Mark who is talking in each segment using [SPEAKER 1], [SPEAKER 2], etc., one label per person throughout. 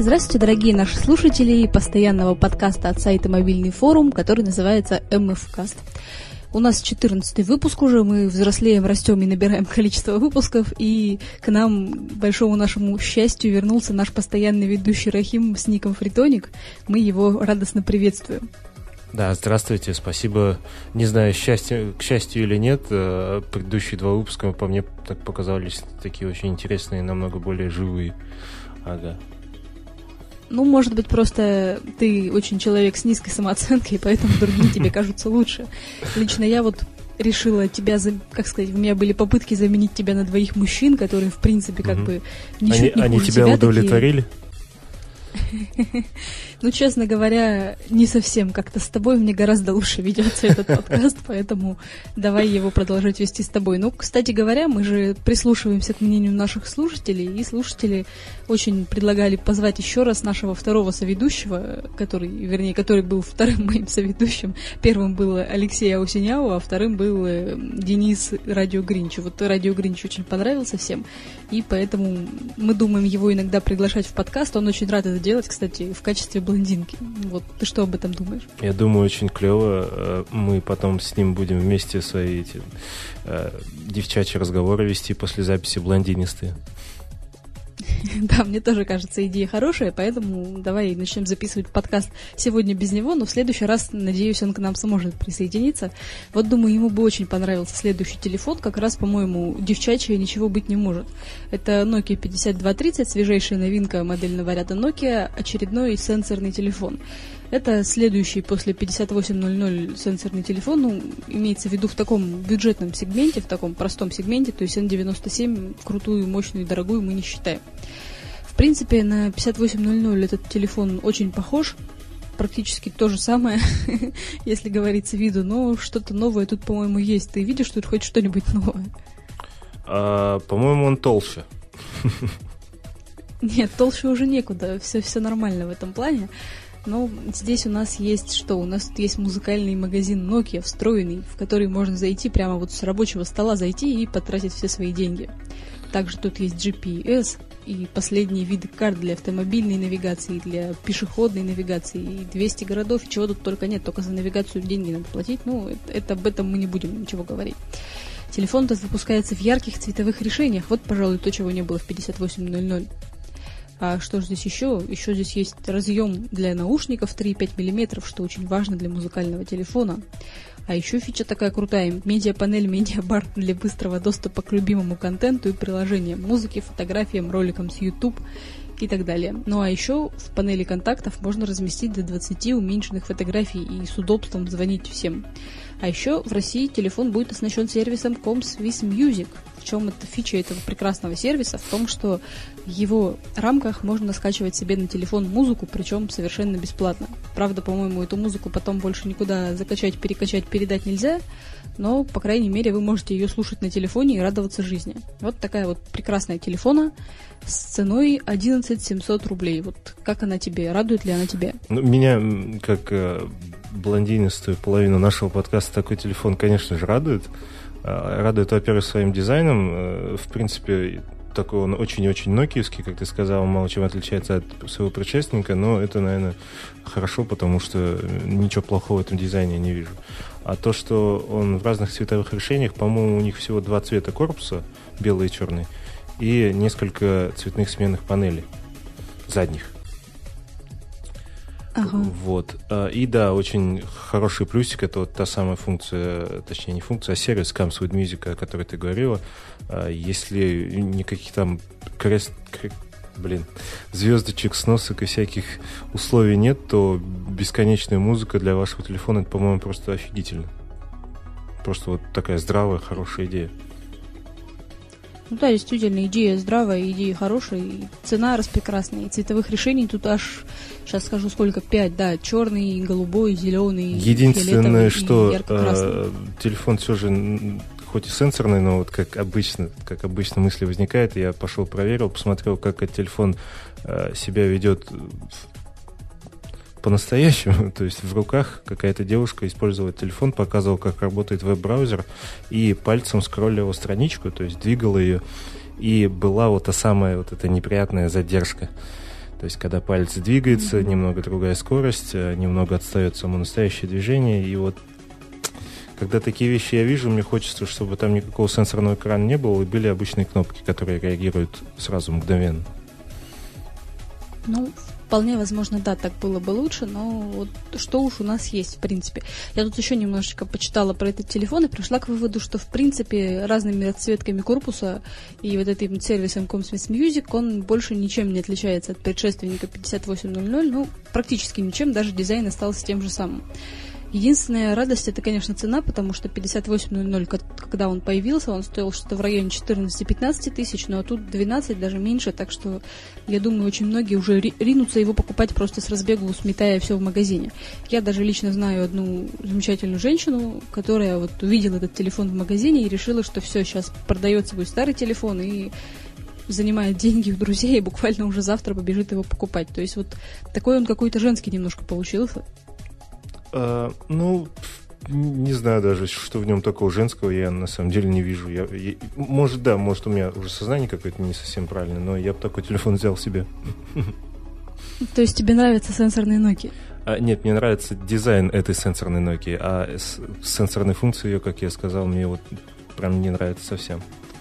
[SPEAKER 1] Здравствуйте, дорогие наши слушатели постоянного подкаста от сайта «Мобильный форум», который называется МФ-каст. У нас 14-й выпуск уже, мы взрослеем, растем и набираем количество выпусков, и к нам, большому нашему счастью, вернулся наш постоянный ведущий Рахим с ником Фритоник. Мы его радостно приветствуем.
[SPEAKER 2] Да, здравствуйте, спасибо. Не знаю, к счастью или нет, предыдущие два выпуска по мне так показались такие очень интересные, намного более живые. Ага.
[SPEAKER 3] Ну, может быть, просто ты очень человек с низкой самооценкой, поэтому другие тебе кажутся лучше. Лично я вот решила тебя, как сказать, у меня были попытки заменить тебя на двоих мужчин, которые, в принципе, как бы ничуть не
[SPEAKER 2] они
[SPEAKER 3] хуже
[SPEAKER 2] тебя удовлетворили?
[SPEAKER 3] Ну, честно говоря, не совсем. Как-то с тобой мне гораздо лучше ведется этот подкаст, поэтому давай его продолжать вести с тобой. Ну, кстати говоря, мы же прислушиваемся к мнению наших слушателей, и слушатели очень предлагали позвать еще раз нашего второго соведущего, который был вторым моим соведущим. Первым был Алексей Аусиняу, а вторым был Денис Радио Гринч. Вот Радио Гринч очень понравился всем, и поэтому мы думаем его иногда приглашать в подкаст. Он очень рад это делать, кстати, в качестве блондинки. Вот, ты что об этом думаешь?
[SPEAKER 2] Я думаю, очень клево. Мы потом с ним будем вместе свои девчачьи разговоры вести после записи блондинистые.
[SPEAKER 3] Да, мне тоже кажется, идея хорошая, поэтому давай начнем записывать подкаст сегодня без него, но в следующий раз, надеюсь, он к нам сможет присоединиться. Вот, думаю, ему бы очень понравился следующий телефон, как раз, по-моему, девчачья ничего быть не может. Это Nokia 5230, свежайшая новинка модельного ряда Nokia, очередной сенсорный телефон. Это следующий после 5800 сенсорный телефон, ну, имеется в виду в таком бюджетном сегменте, в таком простом сегменте, то есть N97 крутую, мощную и дорогую мы не считаем. В принципе, на 5800 этот телефон очень похож, практически то же самое, если говорить с виду, но что-то новое тут, по-моему, есть. Ты видишь тут хоть что-нибудь новое?
[SPEAKER 2] По-моему, он толще.
[SPEAKER 3] Нет, толще уже некуда, все нормально в этом плане. Но здесь у нас есть что? У нас тут есть музыкальный магазин Nokia встроенный, в который можно зайти прямо вот с рабочего стола зайти и потратить все свои деньги. Также тут есть GPS и последние виды карт для автомобильной навигации, для пешеходной навигации, и 200 городов, и чего тут только нет, только за навигацию деньги надо платить. Ну, об этом мы не будем ничего говорить. Телефон тут выпускается в ярких цветовых решениях. Вот, пожалуй, то, чего не было в 5800. А что же здесь еще? Еще здесь есть разъем для наушников 3,5 мм, что очень важно для музыкального телефона. А еще фича такая крутая. Медиапанель, медиабар для быстрого доступа к любимому контенту и приложениям, музыке, фотографиям, роликам с YouTube и так далее. Ну а еще в панели контактов можно разместить до 20 уменьшенных фотографий и с удобством звонить всем. А еще в России телефон будет оснащен сервисом Coms with Music. В чем эта фича этого прекрасного сервиса? В том, что в его рамках можно скачивать себе на телефон музыку, причем совершенно бесплатно. Правда, по-моему, эту музыку потом больше никуда закачать, перекачать, передать нельзя, но, по крайней мере, вы можете ее слушать на телефоне и радоваться жизни. Вот такая вот прекрасная телефона с ценой 11 700 рублей. Вот как она тебе? Радует ли она тебя?
[SPEAKER 2] Ну, меня, как блондинистую половину нашего подкаста, такой телефон, конечно же, радует. Радует, во-первых, своим дизайном. В принципе, такой он очень-очень нокиевский, как ты сказал, мало чем отличается от своего предшественника, но это, наверное, хорошо, потому что ничего плохого в этом дизайне не вижу. А то, что он в разных цветовых решениях, по-моему, у них всего 2 цвета корпуса, белый и черный, и несколько цветных сменных панелей задних.
[SPEAKER 3] Ага.
[SPEAKER 2] Вот. И да, очень хороший плюсик, это вот та самая функция, точнее не функция, а сервис Comes with Music, о которой ты говорила. Если никаких там звездочек, сносок и всяких условий нет, то бесконечная музыка для вашего телефона, это, по-моему, просто офигительно. Просто вот такая здравая, хорошая идея.
[SPEAKER 3] Ну да, действительно, идея здравая, идея хорошая, и цена распрекрасная, и цветовых решений тут аж, сейчас скажу сколько, 5, да, черный, голубой, зеленый,
[SPEAKER 2] единственное, что
[SPEAKER 3] телефон
[SPEAKER 2] все же хоть и сенсорный, но вот как обычно мысли возникает, я пошел проверил, посмотрел, как этот телефон себя ведет по-настоящему, то есть в руках какая-то девушка использовала телефон, показывала, как работает веб-браузер, и пальцем скроллила страничку, то есть двигала ее, и была вот та самая вот эта неприятная задержка. То есть, когда палец двигается, немного другая скорость, немного отстает само настоящее движение. И вот, когда такие вещи я вижу, мне хочется, чтобы там никакого сенсорного экрана не было, и были обычные кнопки, которые реагируют сразу, мгновенно.
[SPEAKER 1] Ну, вполне возможно, да, так было бы лучше, но вот что уж у нас есть, в принципе. Я тут еще немножечко почитала про этот телефон и пришла к выводу, что, в принципе, разными расцветками корпуса и вот этим сервисом Comsmith Music, он больше ничем не отличается от предшественника 5800, ну, практически ничем, даже дизайн остался тем же самым. Единственная радость — это, конечно, цена, потому что 5800, когда он появился, он стоил что-то в районе 14-15 тысяч, но тут 12, даже меньше, так что, я думаю, очень многие уже ринутся его покупать просто с разбегу, сметая все в магазине. Я даже лично знаю одну замечательную женщину, которая вот увидела этот телефон в магазине и решила, что все, сейчас продает свой старый телефон и занимает деньги у друзей и буквально уже завтра побежит его покупать. То есть вот такой он какой-то женский немножко получился.
[SPEAKER 2] Ну, не знаю даже, что в нем такого женского, я на самом деле не вижу. Может, у меня уже сознание какое-то не совсем правильное, но я бы такой телефон взял себе.
[SPEAKER 1] То есть тебе нравятся сенсорные Nokia?
[SPEAKER 2] Нет, мне нравится дизайн этой сенсорной Nokia, а сенсорные функции ее, как я сказал, мне вот прям не нравится совсем.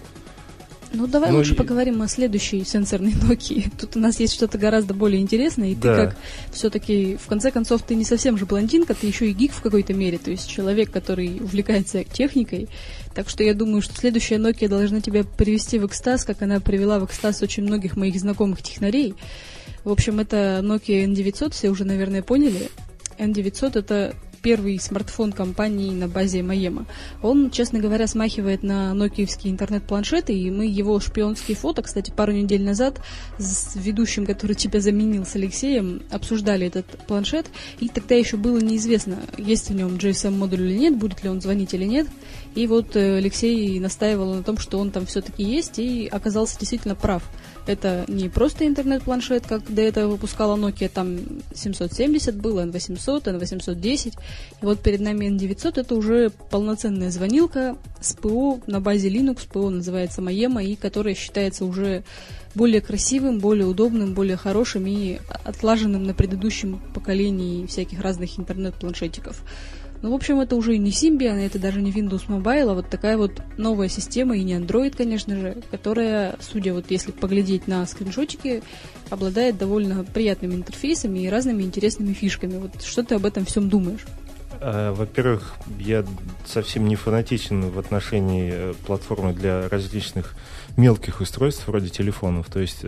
[SPEAKER 1] Ну, давай лучше поговорим о следующей сенсорной Nokia. Тут у нас есть что-то гораздо более интересное, и
[SPEAKER 2] да.
[SPEAKER 1] Ты как все-таки, в конце концов, ты не совсем же блондинка, ты еще и гик в какой-то мере, то есть человек, который увлекается техникой. Так что я думаю, что следующая Nokia должна тебя привести в экстаз, как она привела в экстаз очень многих моих знакомых технарей. В общем, это Nokia N900, все уже, наверное, поняли. N900 — это первый смартфон компании на базе Маема. Он, честно говоря, смахивает на нокиевские интернет-планшеты, и мы его шпионские фото, кстати, пару недель назад с ведущим, который тебя заменил, с Алексеем, обсуждали этот планшет, и тогда еще было неизвестно, есть в нем GSM-модуль или нет, будет ли он звонить или нет. И вот Алексей настаивал на том, что он там все-таки есть, и оказался действительно прав. Это не просто интернет-планшет, как до этого выпускала Nokia, там 770 был, N800, N810. И вот перед нами N900, это уже полноценная звонилка с ПО на базе Linux, ПО называется Maema, и которая считается уже более красивым, более удобным, более хорошим и отлаженным на предыдущем поколении всяких разных интернет-планшетиков. Ну, в общем, это уже не Symbian, это даже не Windows Mobile, а вот такая вот новая система, и не Android, конечно же, которая, судя вот если поглядеть на скриншотики, обладает довольно приятными интерфейсами и разными интересными фишками. Вот что ты об этом всем думаешь?
[SPEAKER 2] Во-первых, я совсем не фанатичен в отношении платформы для различных мелких устройств, вроде телефонов, то есть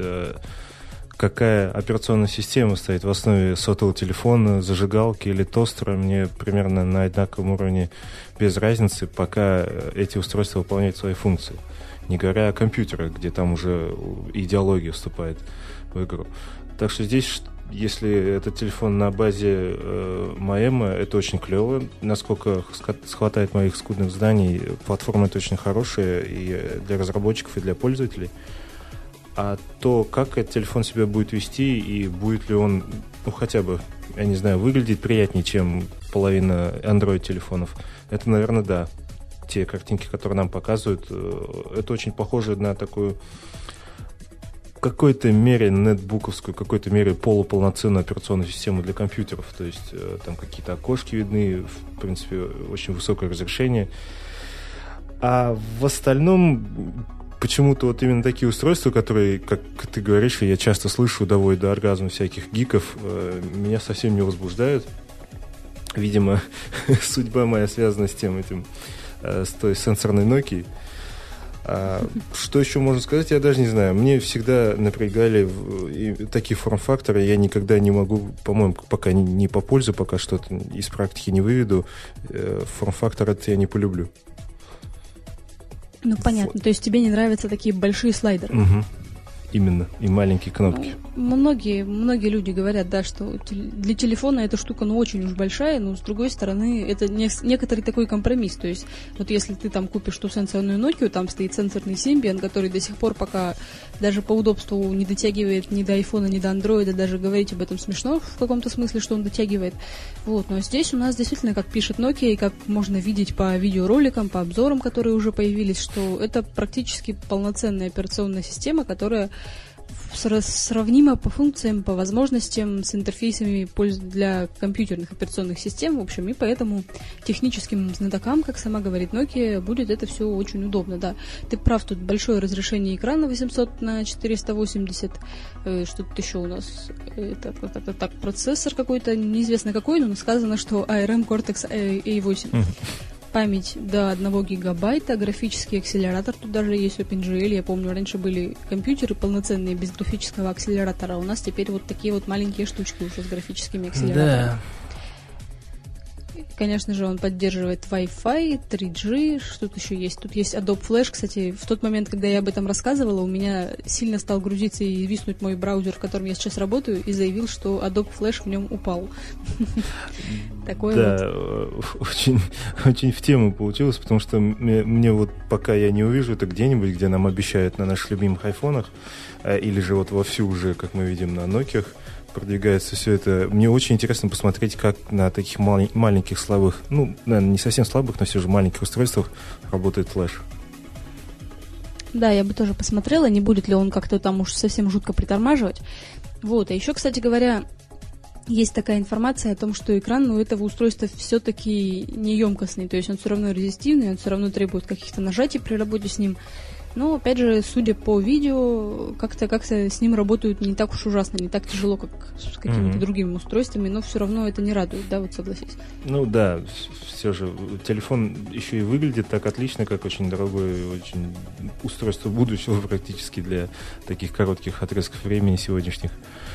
[SPEAKER 2] какая операционная система стоит в основе сотового телефона, зажигалки или тостера, мне примерно на одинаковом уровне без разницы, пока эти устройства выполняют свои функции. Не говоря о компьютерах, где там уже идеология вступает в игру. Так что здесь, если этот телефон на базе Maema, это очень клево. Насколько хватает моих скудных знаний, платформа это очень хорошая и для разработчиков, и для пользователей. А то, как этот телефон себя будет вести, и будет ли он, ну, хотя бы, я не знаю, выглядеть приятнее, чем половина Android-телефонов, это, наверное, да. Те картинки, которые нам показывают, это очень похоже на такую, в какой-то мере, нетбуковскую, в какой-то мере полуполноценную операционную систему для компьютеров. То есть там какие-то окошки видны, в принципе, очень высокое разрешение. А в остальном... Почему-то вот именно такие устройства, которые, как ты говоришь, и я часто слышу, доводят до оргазма всяких гиков, меня совсем не возбуждают. Видимо, судьба моя связана с с той сенсорной Nokia. Что еще можно сказать, я даже не знаю. Мне всегда напрягали такие форм-факторы, я никогда не могу, по-моему, пока не по пользу, пока что-то из практики не выведу, форм-фактор это я не полюблю.
[SPEAKER 1] Ну, понятно. Вот. То есть тебе не нравятся такие большие слайдеры?
[SPEAKER 2] Угу. Именно. И маленькие кнопки.
[SPEAKER 1] Многие люди говорят, да, что для телефона эта штука, очень уж большая, но с другой стороны, это некоторый такой компромисс. То есть, вот если ты там купишь ту сенсорную Nokia, там стоит сенсорный Symbian, который до сих пор пока даже по удобству не дотягивает ни до айфона, ни до андроида, даже говорить об этом смешно в каком-то смысле, что он дотягивает. Вот, но здесь у нас действительно, как пишет Nokia, и как можно видеть по видеороликам, по обзорам, которые уже появились, что это практически полноценная операционная система, которая сравнимо по функциям, по возможностям с интерфейсами для компьютерных операционных систем, в общем, и поэтому техническим знатокам, как сама говорит Nokia, будет это все очень удобно, да. Ты прав, тут большое разрешение экрана 800 на 480, что-то еще у нас, так, процессор какой-то, неизвестно какой, но сказано, что ARM Cortex A8. Память до 1 гигабайта, графический акселератор, тут даже есть OpenGL, я помню, раньше были компьютеры полноценные без графического акселератора, а у нас теперь вот такие вот маленькие штучки уже с графическими акселераторами. Да. Конечно же, он поддерживает Wi-Fi, 3G, что-то еще есть. Тут есть Adobe Flash, кстати, в тот момент, когда я об этом рассказывала, у меня сильно стал грузиться и виснуть мой браузер, в котором я сейчас работаю, и заявил, что Adobe Flash в нем упал. Такое вот.
[SPEAKER 2] Да, очень в тему получилось, потому что мне вот пока я не увижу это где-нибудь, где нам обещают на наших любимых айфонах, или же вот вовсю уже, как мы видим на Nokia, продвигается все это. Мне очень интересно посмотреть, как на таких маленьких слабых, ну, наверное, не совсем слабых, но все же маленьких устройствах работает флеш.
[SPEAKER 1] Да, я бы тоже посмотрела, не будет ли он как-то там уж совсем жутко притормаживать. Вот, а еще, кстати говоря, есть такая информация о том, что экран у этого устройства все-таки неемкостный, то есть он все равно резистивный, он все равно требует каких-то нажатий при работе с ним. Но, опять же, судя по видео, как-то с ним работают не так уж ужасно, не так тяжело, как с какими-то другими устройствами, но все равно это не радует, да, вот согласись.
[SPEAKER 2] Ну да, все же телефон еще и выглядит так отлично, как очень дорогое очень устройство будущего практически для таких коротких отрезков времени сегодняшних.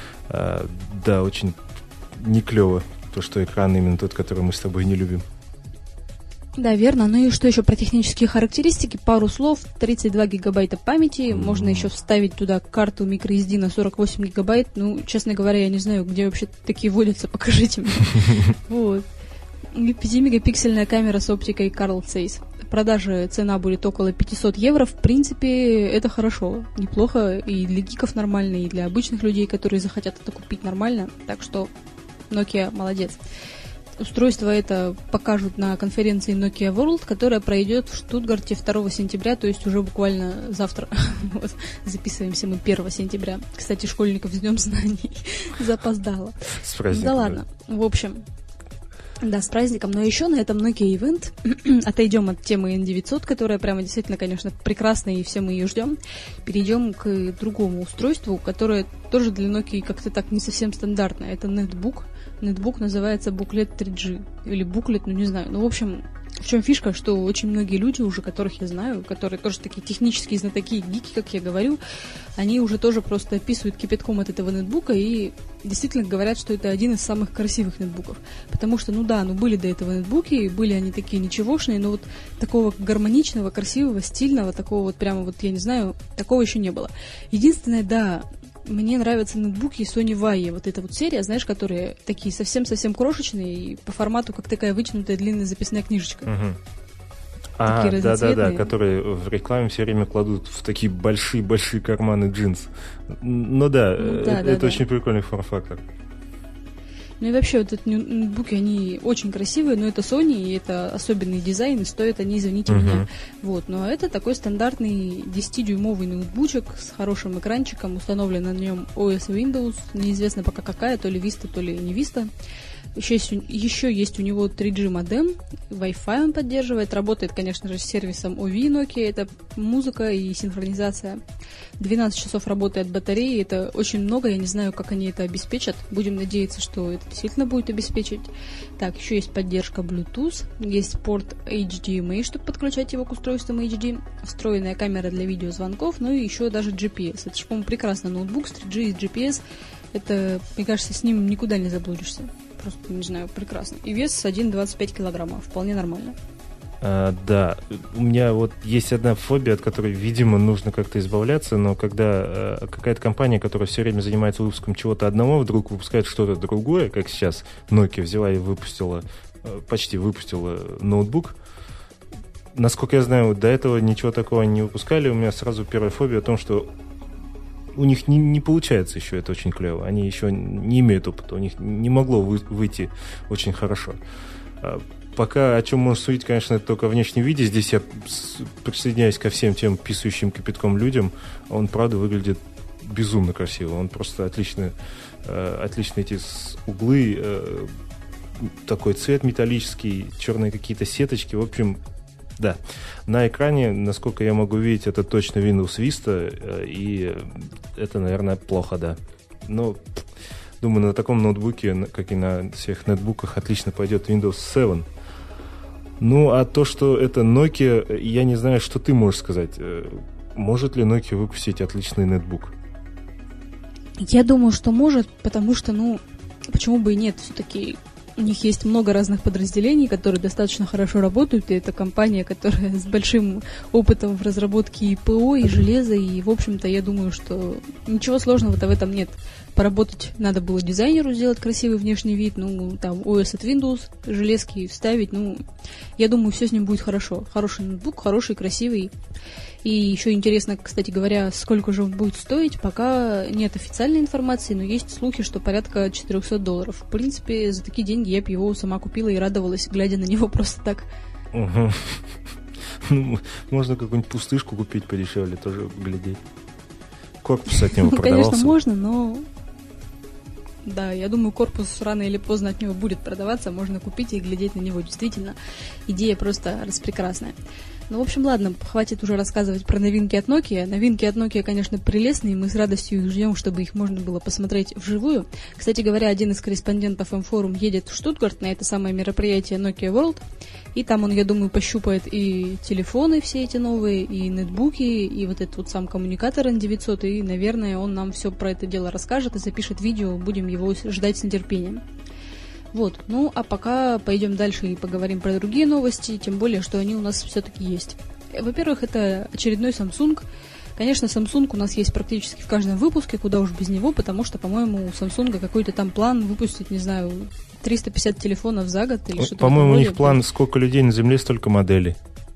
[SPEAKER 2] Да, очень не клево то, что экран именно тот, который мы с тобой не любим.
[SPEAKER 1] Да, верно. Ну и что еще про технические характеристики? Пару слов. 32 гигабайта памяти. Можно еще вставить туда карту microSD на 48 гигабайт. Ну, честно говоря, я не знаю, где вообще такие водятся. Покажите мне. Вот. 5-мегапиксельная камера с оптикой Carl Zeiss. Продажа цена будет около 500 евро. В принципе, это хорошо. Неплохо. И для гиков нормально, и для обычных людей, которые захотят это купить, нормально. Так что Nokia молодец. Устройство это покажут на конференции Nokia World, которая пройдет в Штутгарте 2 сентября, то есть уже буквально завтра. Вот. Записываемся мы 1 сентября. Кстати, школьников с Днем Знаний запоздало.
[SPEAKER 2] С праздником.
[SPEAKER 1] Да ладно. В общем, да, с праздником. Но еще на этом Nokia Event отойдем от темы N900, которая прямо действительно, конечно, прекрасная, и все мы ее ждем. Перейдем к другому устройству, которое тоже для Nokia как-то так не совсем стандартное. Это нетбук. Нетбук называется Booklet 3G. Или Booklet, ну не знаю. Ну, в общем, в чем фишка, что очень многие люди уже, которых я знаю, которые тоже такие технические знатоки, гики, как я говорю, они уже тоже просто описывают кипятком от этого нетбука и действительно говорят, что это один из самых красивых нетбуков. Потому что, ну да, были до этого нетбуки, были они такие ничегошные, но вот такого гармоничного, красивого, стильного, такого вот прямо вот, я не знаю, такого еще не было. Единственное, да, мне нравятся нетбуки Sony Vaio, вот эта вот серия, знаешь, которые такие совсем-совсем крошечные и по формату как такая вытянутая длинная записная книжечка.
[SPEAKER 2] Да, которые в рекламе все время кладут в такие большие-большие карманы джинс. Ну да, это очень прикольный форм-фактор.
[SPEAKER 1] Ну и вообще, вот эти ноутбуки, они очень красивые, но это Sony, и это особенный дизайн, и стоят они, извините меня. Вот, но это такой стандартный 10-дюймовый ноутбучек с хорошим экранчиком, установлен на нем OS Windows, неизвестно пока какая, то ли Vista, то ли не Vista. Еще есть у него 3G модем, Wi-Fi он поддерживает, работает, конечно же, с сервисом OV Nokia, это музыка и синхронизация. 12 часов работы от батареи, это очень много, я не знаю, как они это обеспечат, будем надеяться, что это действительно будет обеспечить. Так, еще есть поддержка Bluetooth, есть порт HDMI, чтобы подключать его к устройствам HD, встроенная камера для видеозвонков, ну и еще даже GPS. Это же, по-моему, прекрасно, ноутбук с 3G и GPS, это, мне кажется, с ним никуда не заблудишься. Просто, не знаю, прекрасно. И вес 1,25 килограмма. Вполне нормально.
[SPEAKER 2] Да. У меня вот есть одна фобия, от которой, видимо, нужно как-то избавляться, но когда какая-то компания, которая все время занимается выпуском чего-то одного, вдруг выпускает что-то другое, как сейчас Nokia взяла и почти выпустила ноутбук. Насколько я знаю, до этого ничего такого не выпускали. У меня сразу первая фобия о том, что у них не получается еще это очень клево. Они еще не имеют опыта. У них не могло выйти очень хорошо. Пока о чем можно судить, конечно, это только о внешнем виде. Здесь я присоединяюсь ко всем тем писающим кипятком людям. Он, правда, выглядит безумно красивый. Он просто отличные эти углы, такой цвет металлический, черные какие-то сеточки. В общем, да. На экране, насколько я могу видеть, это точно Windows Vista, и это, наверное, плохо, да. Но, думаю, на таком ноутбуке, как и на всех нетбуках, отлично пойдет Windows 7. Ну, а то, что это Nokia, я не знаю, что ты можешь сказать. Может ли Nokia выпустить отличный нетбук?
[SPEAKER 3] Я думаю, что может, потому что, почему бы и нет, все-таки у них есть много разных подразделений, которые достаточно хорошо работают, и это компания, которая с большим опытом в разработке и ПО, и железа, и, в общем-то, я думаю, что ничего сложного-то в этом нет. Поработать надо было дизайнеру, сделать красивый внешний вид, там, OS от Windows, железки вставить, я думаю, все с ним будет хорошо. Хороший ноутбук, хороший, красивый. И еще интересно, кстати говоря, сколько же он будет стоить, пока нет официальной информации, но есть слухи, что порядка $400. В принципе, за такие деньги я бы его сама купила и радовалась, глядя на него просто так.
[SPEAKER 2] Можно какую-нибудь пустышку купить подешевле, тоже глядеть. Корпус от него продавался.
[SPEAKER 3] Конечно, можно, но... Да, я думаю, корпус рано или поздно от него будет продаваться, можно купить и глядеть на него. Действительно, идея просто распрекрасная. В общем, ладно, хватит уже рассказывать про новинки от Nokia. Новинки от Nokia, конечно, прелестные, мы с радостью их ждем, чтобы их можно было посмотреть вживую. Кстати говоря, один из корреспондентов М-форум едет в Штутгарт на это самое мероприятие Nokia World, и там он, я думаю, пощупает и телефоны все эти новые, и нетбуки, и вот этот вот сам коммуникатор N900, и, наверное, он нам все про это дело расскажет и запишет видео, будем его ждать с нетерпением. Вот, а пока пойдем дальше и поговорим про другие новости, тем более, что они у нас все-таки есть. Во-первых, это очередной Samsung. Конечно, Samsung у нас есть практически в каждом выпуске, куда уж без него, потому что, по-моему, у Samsung какой-то там план выпустить, не знаю, 350 телефонов за год или что-то.
[SPEAKER 2] По-моему, у них план, сколько людей на Земле, столько моделей.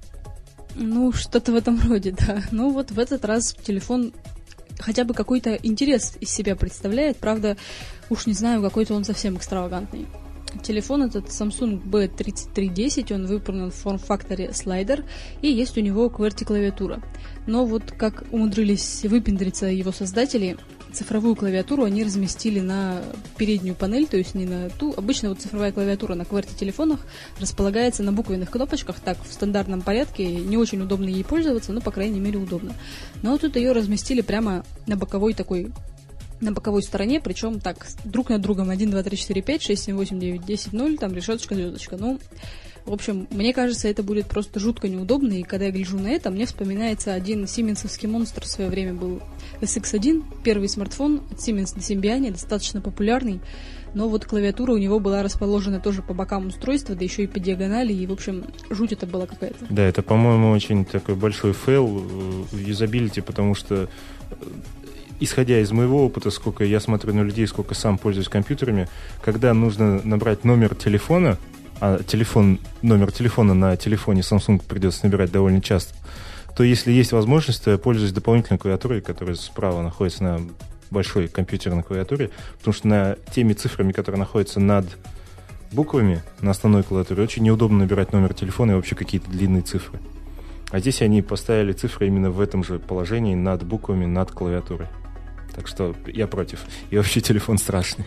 [SPEAKER 3] Что-то в этом роде, да. Вот в этот раз телефон хотя бы какой-то интерес из себя представляет, правда, уж не знаю, какой-то он совсем экстравагантный. Телефон этот Samsung B3310, он выполнен в форм-факторе слайдер, и есть у него QWERTY-клавиатура. Но вот как умудрились выпендриться его создатели, цифровую клавиатуру они разместили на переднюю панель, то есть не на ту. Обычно цифровая клавиатура на QWERTY-телефонах располагается на буквенных кнопочках, так, в стандартном порядке, не очень удобно ей пользоваться, но, по крайней мере, удобно. Но тут ее разместили прямо на боковой стороне, причем так, друг над другом 1, 2, 3, 4, 5, 6, 7, 8, 9, 10, 0, там решеточка, звездочка. В общем, мне кажется, это будет просто жутко неудобно, и когда я гляжу на это, мне вспоминается один сименсовский монстр в свое время был SX1, первый смартфон от Siemens на Symbian, достаточно популярный, но вот клавиатура у него была расположена тоже по бокам устройства, да еще и по диагонали, и, в общем, жуть это была какая-то.
[SPEAKER 2] Да, это, по-моему, очень такой большой фейл в юзабилити, потому что исходя из моего опыта, сколько я смотрю на людей, сколько сам пользуюсь компьютерами, когда нужно набрать номер телефона, а номер телефона на телефоне Samsung придется набирать довольно часто, то если есть возможность, то я пользуюсь дополнительной клавиатурой, которая справа находится на большой компьютерной клавиатуре, потому что на теми цифрами, которые находятся над буквами на основной клавиатуре, очень неудобно набирать номер телефона и вообще какие-то длинные цифры. А здесь они поставили цифры именно в этом же положении, над буквами, над клавиатурой. Так что я против. И вообще телефон страшный.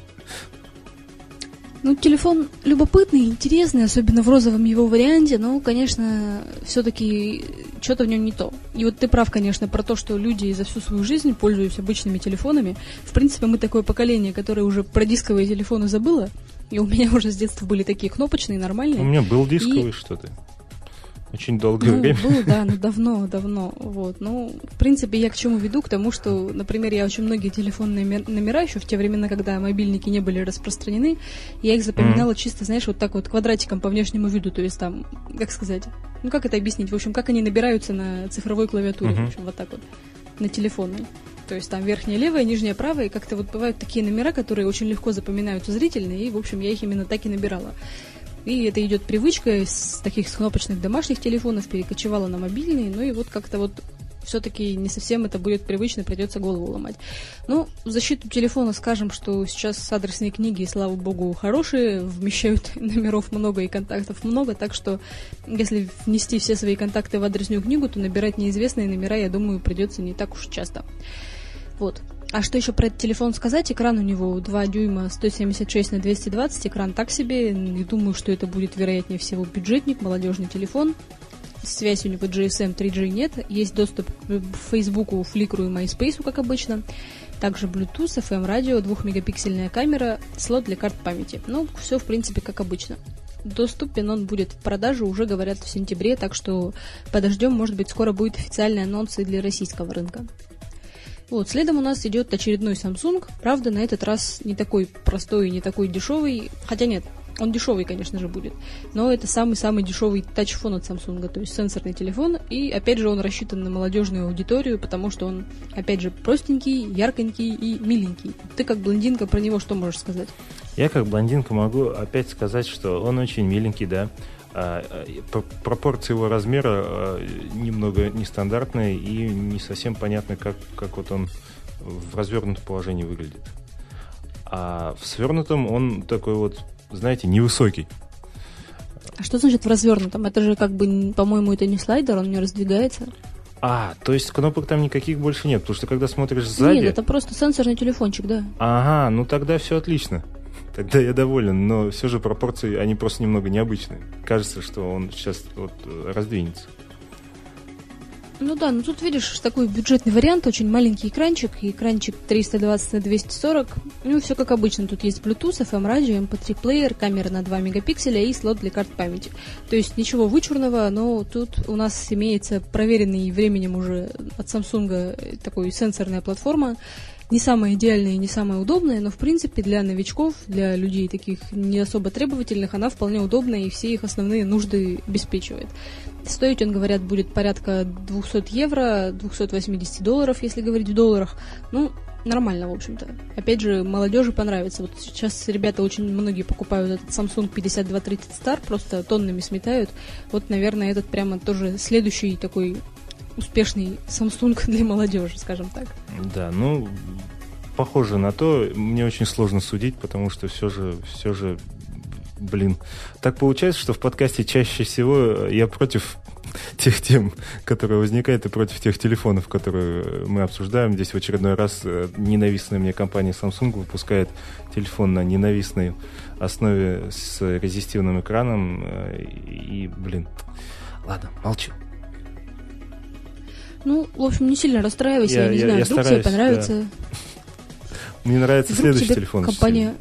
[SPEAKER 3] Телефон любопытный, интересный, особенно в розовом его варианте, но, конечно, все-таки что-то в нем не то. И вот ты прав, конечно, про то, что люди за всю свою жизнь пользуются обычными телефонами. В принципе, мы такое поколение, которое уже про дисковые телефоны забыло, и у меня уже с детства были такие кнопочные, нормальные.
[SPEAKER 2] У меня был дисковый что-то. Очень долгое время.
[SPEAKER 3] Был, да, давно. Вот. В принципе, я к чему веду? К тому, что, например, я очень многие телефонные номера еще в те времена, когда мобильники не были распространены, я их запоминала чисто, знаешь, вот так вот квадратиком по внешнему виду, то есть там, как сказать, как это объяснить? В общем, как они набираются на цифровой клавиатуре, в общем, вот так вот, на телефонной. То есть там верхняя левая, нижняя правая, и как-то вот бывают такие номера, которые очень легко запоминаются зрительно, и, в общем, я их именно так и набирала. И это идет привычка с таких кнопочных домашних телефонов, перекочевала на мобильные, и вот как-то вот все-таки не совсем это будет привычно, придется голову ломать. В защиту телефона скажем, что сейчас адресные книги, слава богу, хорошие, вмещают номеров много и контактов много, так что если внести все свои контакты в адресную книгу, то набирать неизвестные номера, я думаю, придется не так уж часто. Вот.
[SPEAKER 1] А что еще про этот телефон сказать? Экран у него 2 дюйма 176 на 220, экран так себе. И думаю, что это будет, вероятнее всего, бюджетник, молодежный телефон. Связь у него GSM 3G нет. Есть доступ к Фейсбуку, Фликру и MySpace, как обычно. Также Bluetooth, FM-радио, 2-мегапиксельная камера, слот для карт памяти. Ну, все, в принципе, как обычно. Доступен он будет в продаже, уже говорят, в сентябре, так что подождем, может быть, скоро будет официальный анонс и для российского рынка. Вот, следом у нас идет очередной Samsung, правда, на этот раз не такой простой и не такой дешевый, хотя нет, он дешевый, конечно же, будет, но это самый-самый дешевый тачфон от Samsung, то есть сенсорный телефон, и, опять же, он рассчитан на молодежную аудиторию, потому что он, опять же, простенький, ярконький и миленький. Ты, как блондинка, про него что можешь сказать?
[SPEAKER 2] Я, как блондинка, могу опять сказать, что он очень миленький, да. Пропорции его размера немного нестандартные и не совсем понятно, как вот он в развернутом положении выглядит. А в свернутом он такой вот, знаете, невысокий.
[SPEAKER 1] А что значит в развернутом? Это же как бы, по-моему, это не слайдер, он не раздвигается.
[SPEAKER 2] То есть кнопок там никаких больше нет, потому что когда смотришь сзади...
[SPEAKER 1] Нет, это просто сенсорный телефончик, да.
[SPEAKER 2] Ага, ну тогда все отлично. Тогда я доволен, но все же пропорции, они просто немного необычные. Кажется, что он сейчас вот раздвинется.
[SPEAKER 1] Ну да, ну тут видишь такой бюджетный вариант, очень маленький экранчик 320 на 240. Ну все как обычно, тут есть Bluetooth, FM-радио, MP3-плеер, камера на 2 мегапикселя и слот для карт памяти. То есть ничего вычурного, но тут у нас имеется проверенный временем уже от Samsung такой сенсорная платформа. Не самая идеальная и не самая удобная, но в принципе для новичков, для людей таких не особо требовательных, она вполне удобная и все их основные нужды обеспечивает. Стоить, он, говорят, будет порядка 200 евро, $280, если говорить в долларах. Ну, нормально, в общем-то. Опять же, молодежи понравится. Вот сейчас ребята очень многие покупают этот Samsung 5230 Star, просто тоннами сметают. Вот, наверное, этот прямо тоже следующий такой успешный Samsung для молодежи, скажем так.
[SPEAKER 2] Да, ну, похоже на то. Мне очень сложно судить, потому что все же, блин. Так получается, что в подкасте чаще всего я против тех тем, которые возникают, и против тех телефонов, которые мы обсуждаем. Здесь в очередной раз ненавистная мне компания Samsung выпускает телефон на ненавистной основе с резистивным экраном. И, блин, ладно, молчу.
[SPEAKER 1] Ну, в общем, не сильно расстраивайся, я не знаю, вдруг тебе понравится.
[SPEAKER 2] Да. Мне нравится вдруг следующий телефон.
[SPEAKER 1] Компания...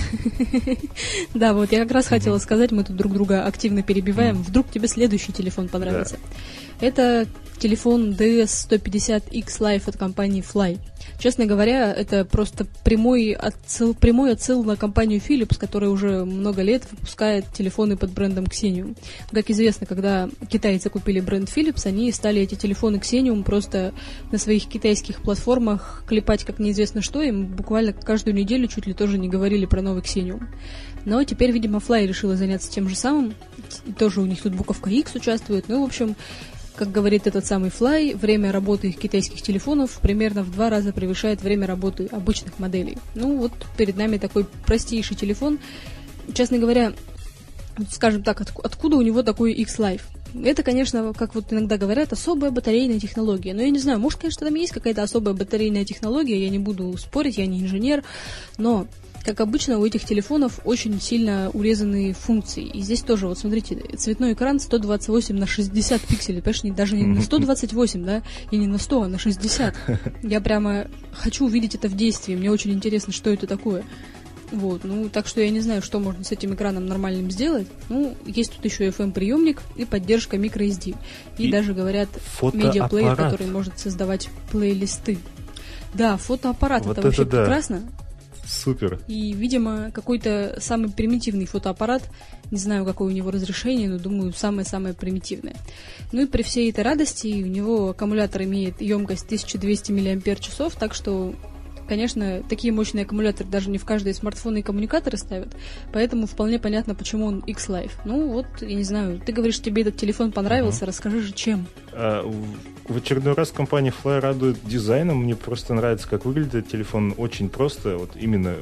[SPEAKER 1] Да, вот я как раз хотела сказать, мы тут друг друга активно перебиваем. Вдруг тебе следующий телефон понравится. Это телефон DS150X Live от компании Fly. Честно говоря, это просто прямой отсыл на компанию Philips, которая уже много лет выпускает телефоны под брендом Xenium. Как известно, когда китайцы купили бренд Philips, они стали эти телефоны Xenium просто на своих китайских платформах клепать как неизвестно что, им буквально каждую неделю чуть ли тоже не говорили про новый Xenium. Но теперь, видимо, Fly решила заняться тем же самым, тоже у них тут буковка X участвует, ну, в общем... Как говорит этот самый Fly, время работы их китайских телефонов примерно в 2 раза превышает время работы обычных моделей. Ну вот перед нами такой простейший телефон. Честно говоря, скажем так, откуда у него такой X-Live? Это, конечно, как вот иногда говорят, особая батарейная технология. Но я не знаю, может, конечно, там есть какая-то особая батарейная технология, я не буду спорить, я не инженер, но... Как обычно, у этих телефонов очень сильно урезанные функции. И здесь тоже, вот смотрите, цветной экран 128 на 60 пикселей. Понимаешь, даже не на 128, да, и не на 100, а на 60. Я прямо хочу увидеть это в действии. Мне очень интересно, что это такое. Вот, ну, так что я не знаю, что можно с этим экраном нормальным сделать. Ну, есть тут еще FM-приемник и поддержка microSD. И даже, говорят, медиаплеер, который может создавать плейлисты. Да, фотоаппарат, вот это вообще да. Прекрасно.
[SPEAKER 2] Супер.
[SPEAKER 1] И, видимо, какой-то самый примитивный фотоаппарат. Не знаю, какое у него разрешение, но, думаю, самое-самое примитивное. Ну и при всей этой радости у него аккумулятор имеет емкость 1200 мАч, так что, конечно, такие мощные аккумуляторы даже не в каждые смартфоны и коммуникаторы ставят, поэтому вполне понятно, почему он X-Live. Ну вот, я не знаю, ты говоришь, тебе этот телефон понравился, расскажи же, чем.
[SPEAKER 2] В очередной раз компания Fly радует дизайном. Мне просто нравится, как выглядит этот телефон. Очень просто, вот именно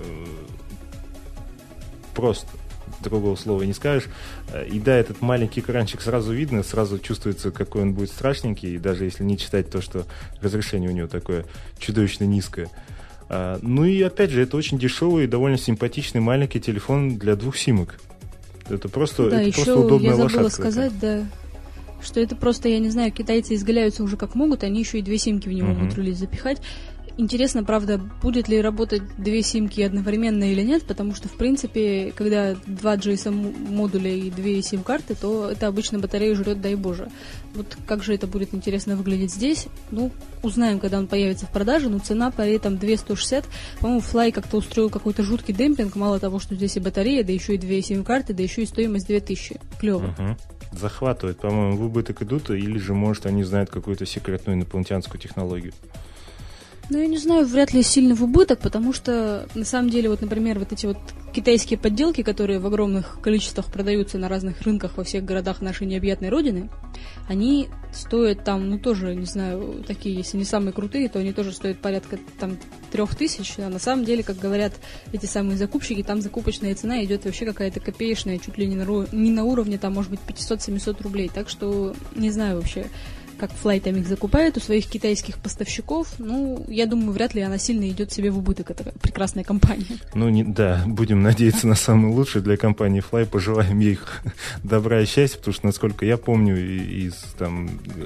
[SPEAKER 2] просто. Другого слова не скажешь. И да, этот маленький экранчик сразу видно, сразу чувствуется, какой он будет страшненький. И даже если не читать то, что разрешение у него такое чудовищно низкое. Ну и опять же, это очень дешевый и довольно симпатичный маленький телефон для 2 симок. Это просто,
[SPEAKER 3] да,
[SPEAKER 2] это просто удобная лошадка.
[SPEAKER 3] Я забыла сказать, да, что это просто, я не знаю, китайцы изгаляются уже как могут, они еще и 2 симки в него умудрились запихать. Интересно, правда, будет ли работать 2 симки одновременно или нет, потому что, в принципе, когда 2 GSM-модуля и 2 сим-карты, то это обычно батарею жрет, дай боже. Вот как же это будет интересно выглядеть здесь, ну, узнаем, когда он появится в продаже, но цена при этом 2160. По-моему, Fly как-то устроил какой-то жуткий демпинг, мало того, что здесь и батарея, да еще и 2 сим-карты, да еще и стоимость 2000. Клево.
[SPEAKER 2] Захватывает, по-моему, в убыток идут, или же, может, они знают какую-то секретную инопланетянскую технологию.
[SPEAKER 3] Ну, я не знаю, вряд ли сильно в убыток, потому что, на самом деле, вот, например, вот эти вот китайские подделки, которые в огромных количествах продаются на разных рынках во всех городах нашей необъятной родины, они стоят там, ну, тоже, не знаю, такие, если не самые крутые, то они тоже стоят порядка там 3000, а на самом деле, как говорят эти самые закупщики, там закупочная цена идет вообще какая-то копеечная, чуть ли не на уровне, там, может быть, 500-700 рублей, так что не знаю вообще, как Fly там их закупает у своих китайских поставщиков. Ну, я думаю, вряд ли она сильно идет себе в убыток, эта прекрасная компания.
[SPEAKER 2] Ну, да, будем надеяться на самое лучшее для компании Fly, пожелаем ей добра и счастья, потому что, насколько я помню, из там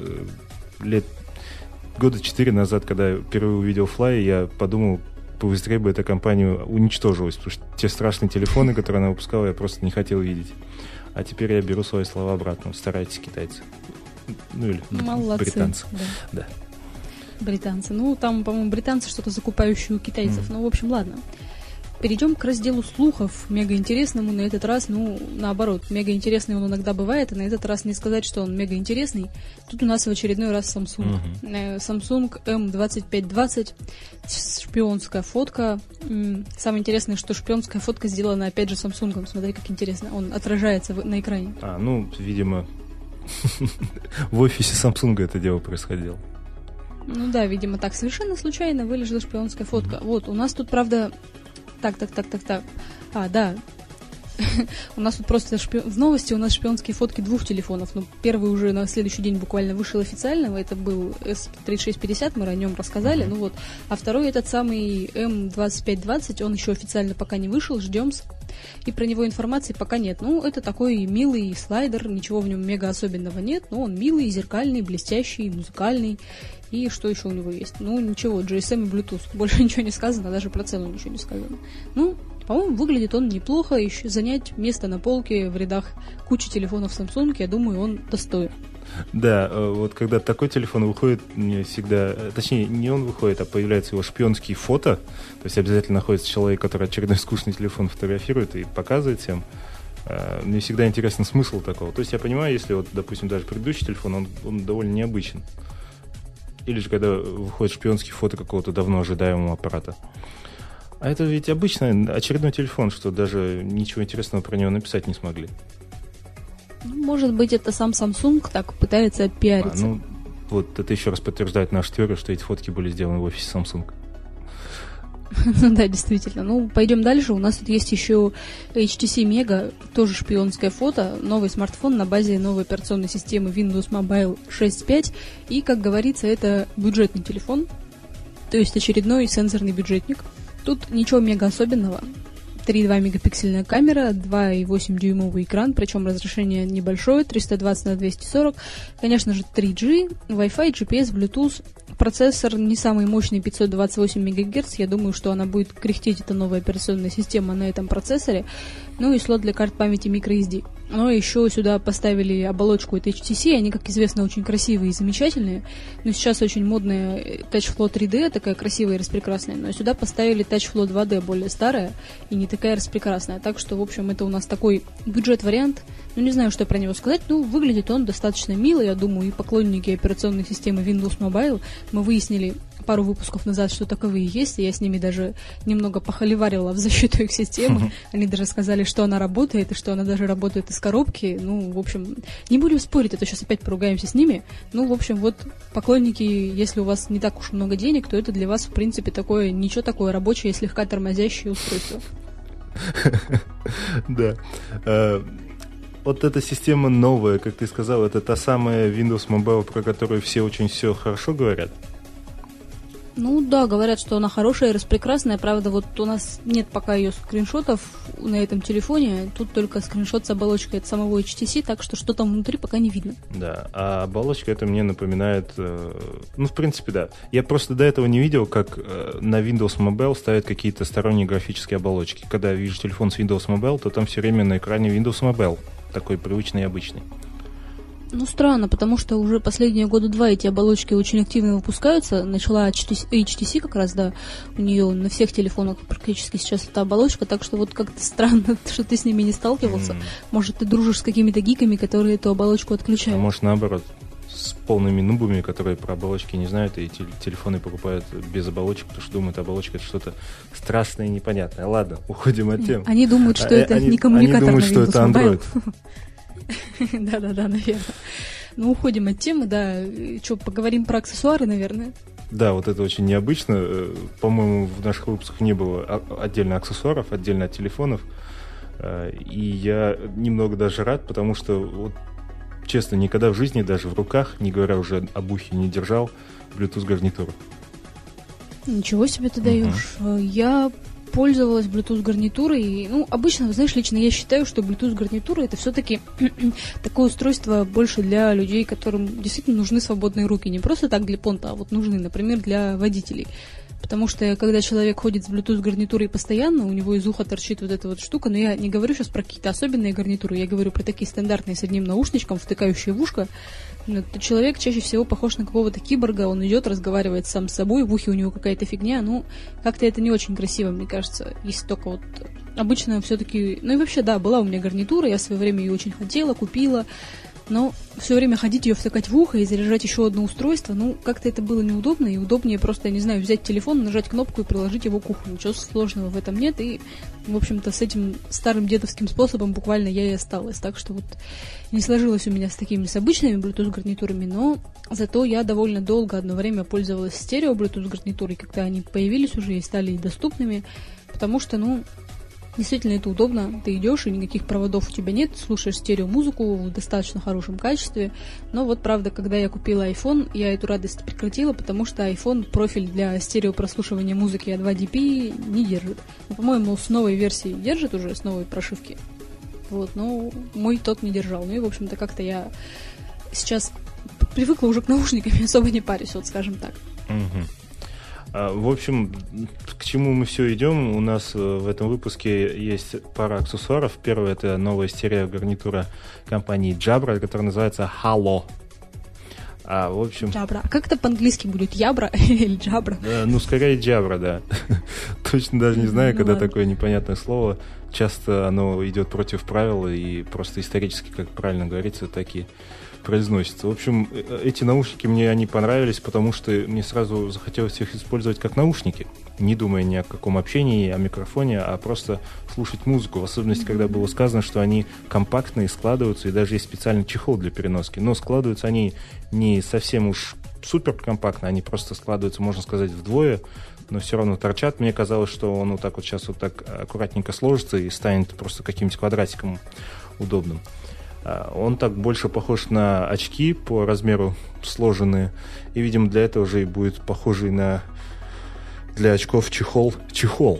[SPEAKER 2] года 4 назад, когда я впервые увидел Fly, я подумал, побыстрее бы эта компания уничтожилась, потому что те страшные телефоны, которые она выпускала, я просто не хотел видеть. А теперь я беру свои слова обратно. Старайтесь, китайцы. Ну, или
[SPEAKER 3] молодцы,
[SPEAKER 2] британцы.
[SPEAKER 3] Да. Британцы. Ну, там, по-моему, британцы что-то закупающие у китайцев. Ну, в общем, ладно. Перейдем к разделу слухов, мегаинтересному на этот раз, ну, наоборот, мегаинтересный он иногда бывает, и на этот раз не сказать, что он мегаинтересный. Тут у нас в очередной раз Samsung. Samsung M2520, шпионская фотка. Самое интересное, что шпионская фотка сделана, опять же, Samsung. Смотри, как интересно, он отражается на экране.
[SPEAKER 2] Ну, видимо, в офисе Samsung это дело происходило.
[SPEAKER 3] Ну да, видимо, так совершенно случайно вылезла шпионская фотка. Вот, у нас тут, правда... Так. Да. У нас тут просто в новости у нас шпионские фотки 2 телефонов. Ну, первый уже на следующий день буквально вышел официально. Это был S3650, мы о нем рассказали. Ну вот. А второй, этот самый M2520, он еще официально пока не вышел, ждем. И про него информации пока нет. Ну, это такой милый слайдер, ничего в нем мега особенного нет, но он милый, зеркальный, блестящий, музыкальный. И что еще у него есть? Ну, ничего, GSM и Bluetooth. Больше ничего не сказано, даже про цену ничего не сказано. Ну, по-моему, выглядит он неплохо. Еще занять место на полке в рядах кучи телефонов Samsung, я думаю, он достоин.
[SPEAKER 2] Да, вот когда такой телефон выходит, мне всегда... Точнее, не он выходит, а появляются его шпионские фото. То есть обязательно находится человек, который очередной скучный телефон фотографирует и показывает всем. Мне всегда интересен смысл такого. То есть я понимаю, если вот, допустим, даже предыдущий телефон, он довольно необычен. Или же когда выходит шпионские фото какого-то давно ожидаемого аппарата. А это ведь обычный очередной телефон, что даже ничего интересного про него написать не смогли.
[SPEAKER 3] Может быть, это сам Samsung так пытается отпиариться.
[SPEAKER 2] Вот это еще раз подтверждает нашу теорию, что эти фотки были сделаны в офисе Samsung.
[SPEAKER 3] Да, действительно. Ну, пойдем дальше. У нас тут есть еще HTC Mega, тоже шпионское фото, новый смартфон на базе новой операционной системы Windows Mobile 6.5. И, как говорится, это бюджетный телефон, то есть очередной сенсорный бюджетник. Тут ничего мега особенного. 3,2 мегапиксельная камера, 2,8 дюймовый экран, причем разрешение небольшое, 320 на 240. Конечно же, 3G, Wi-Fi, GPS, Bluetooth. Процессор не самый мощный, 528 МГц. Я думаю, что она будет кряхтеть, эта новая операционная система на этом процессоре. Ну и слот для карт памяти microSD. Но еще сюда поставили оболочку от HTC. Они, как известно, очень красивые и замечательные. Но сейчас очень модная TouchFlow 3D, такая красивая и распрекрасная. Но сюда поставили TouchFlow 2D, более старая и не такая распрекрасная. Так что, в общем, это у нас такой бюджет-вариант. Ну, не знаю, что про него сказать. Ну, выглядит он достаточно мило, я думаю, и поклонники операционной системы Windows Mobile. Мы выяснили пару выпусков назад, что таковые есть, и я с ними даже немного похоливарила в защиту их системы. Они даже сказали, что она работает, и что она даже работает из коробки. Ну, в общем, не будем спорить, а то сейчас опять поругаемся с ними. Ну, в общем, вот поклонники, если у вас не так уж много денег, то это для вас, в принципе, такое, ничего такое рабочее, слегка тормозящее устройство.
[SPEAKER 2] Да. Вот эта система новая, как ты сказал, это та самая Windows Mobile, про которую все очень все хорошо говорят?
[SPEAKER 1] Ну да, говорят, что она хорошая, распрекрасная. Правда, вот у нас нет пока ее скриншотов на этом телефоне. Тут только скриншот с оболочкой от самого HTC, так что что там внутри пока не видно.
[SPEAKER 2] Да, а оболочка это мне напоминает... в принципе, да. Я просто до этого не видел, как на Windows Mobile ставят какие-то сторонние графические оболочки. Когда я вижу телефон с Windows Mobile, то там все время на экране Windows Mobile. Такой привычный и обычный.
[SPEAKER 1] Ну, странно, потому что уже последние года два эти оболочки очень активно выпускаются. Начала HTC как раз, да, у нее на всех телефонах практически сейчас эта оболочка, так что вот как-то странно, что ты с ними не сталкивался. Может, ты дружишь с какими-то гиками, которые эту оболочку отключают.
[SPEAKER 2] А может, наоборот, с полными нубами, которые про оболочки не знают, и телефоны покупают без оболочек, потому что думают, оболочка — это что-то страшное и непонятное. Ладно, уходим от тем.
[SPEAKER 1] Они думают, что это не коммуникатор на Windows Mobile.
[SPEAKER 2] Они думают, что это Android.
[SPEAKER 1] Да, наверное. Ну, уходим от темы, да. Что, поговорим про аксессуары, наверное?
[SPEAKER 2] Да, вот это очень необычно. По-моему, в наших выпусках не было отдельно аксессуаров, отдельно от телефонов. И я немного даже рад, потому что, вот, честно, никогда в жизни, даже в руках, не говоря уже об ухе, не держал Bluetooth-гарнитуру.
[SPEAKER 1] Ничего себе ты даешь. Я пользовалась Bluetooth-гарнитурой. Ну, обычно, знаешь, лично я считаю, что Bluetooth-гарнитура это все-таки такое устройство больше для людей, которым действительно нужны свободные руки. Не просто так для понта, а вот нужны, например, для водителей. Потому что, когда человек ходит с Bluetooth-гарнитурой постоянно, у него из уха торчит вот эта вот штука, но я не говорю сейчас про какие-то особенные гарнитуры, я говорю про такие стандартные с одним наушничком, втыкающие в ушко. То человек чаще всего похож на какого-то киборга, он идет, разговаривает сам с собой, в ухе у него какая-то фигня, ну, как-то это не очень красиво, мне кажется, если только вот обычно все-таки... Ну и вообще, да, была у меня гарнитура, я в свое время ее очень хотела, купила, но все время ходить ее втыкать в ухо и заряжать еще одно устройство, ну, как-то это было неудобно, и удобнее просто, я не знаю, взять телефон, нажать кнопку и приложить его к уху. Ничего сложного в этом нет, и, в общем-то, с этим старым дедовским способом буквально я и осталась. Так что вот не сложилось у меня с такими, с обычными Bluetooth-гарнитурами, но зато я довольно долго одно время пользовалась стерео Bluetooth-гарнитурой, когда они появились уже и стали доступными, потому что, ну, действительно, это удобно. Ты идешь, и никаких проводов у тебя нет, слушаешь стереомузыку в достаточно хорошем качестве. Но вот, правда, когда я купила iPhone, я эту радость прекратила, потому что iPhone профиль для стереопрослушивания музыки A2DP не держит. Но, по-моему, с новой версии держит уже, с новой прошивки. Вот, но мой тот не держал. Ну и, в общем-то, как-то я сейчас привыкла уже к наушникам и особо не парюсь, вот скажем так.
[SPEAKER 2] В общем, к чему мы все идем? У нас в этом выпуске есть пара аксессуаров. Первый — это новая стереогарнитура компании Jabra, которая называется Halo. В общем...
[SPEAKER 1] Jabra. А как это по-английски будет? Ябра или Jabra?
[SPEAKER 2] Ну, скорее Jabra, да. Точно даже не знаю, когда такое непонятное слово. Часто оно идет против правил, и просто исторически, как правильно говорится, такие произносится. В общем, эти наушники они понравились, потому что мне сразу захотелось их использовать как наушники, не думая ни о каком общении, о микрофоне, а просто слушать музыку. В особенности, когда было сказано, что они компактные, складываются, и даже есть специальный чехол для переноски. Но складываются они не совсем уж супер компактно, они просто складываются, можно сказать, вдвое, но все равно торчат. Мне казалось, что он вот так вот сейчас вот так аккуратненько сложится и станет просто каким-нибудь квадратиком удобным. Он так больше похож на очки по размеру сложенные. И, видимо, для этого же и будет похожий на для очков чехол. Чехол,